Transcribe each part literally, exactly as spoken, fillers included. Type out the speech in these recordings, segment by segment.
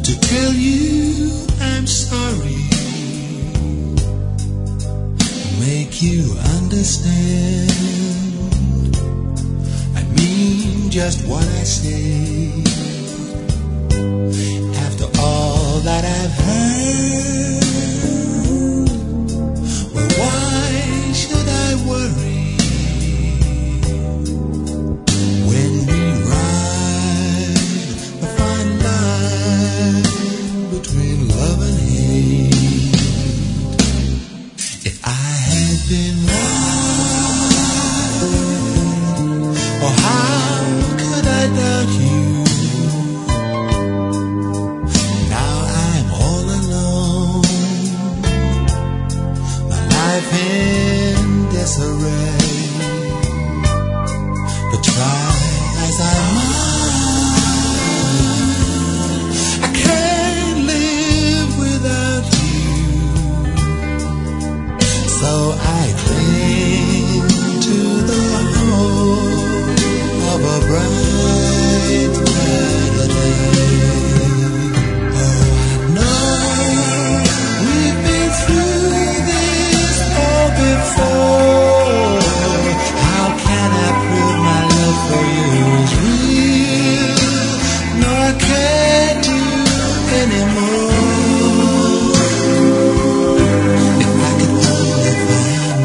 to tell you I'm sorry, make you understand. I mean just what I say. After all that I've heard, well, why should I worry when we ride a fine line between love and hate? If I had been right, or how could I doubt you? In disarray, but try as I might, I can't live without you. So I cling to the hope of a bright Saturday. Oh, I know we've been through before. How can I prove my love for you is real? No, I can't do anymore. If I could only find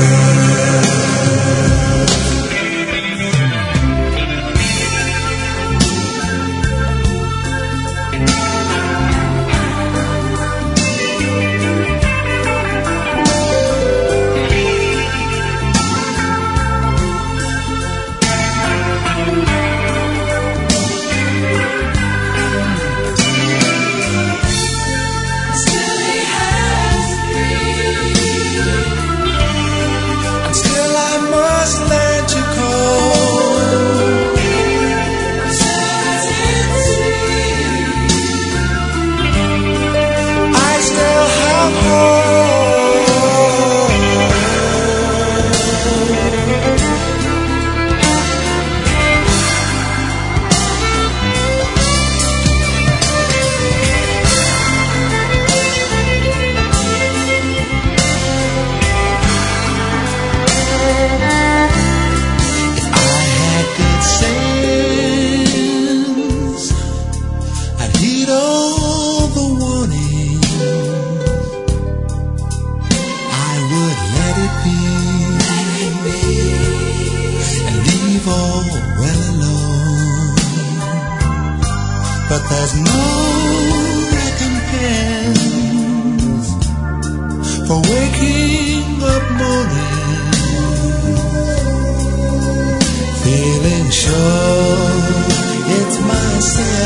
there's no recompense for waking up morning feeling sure it's myself.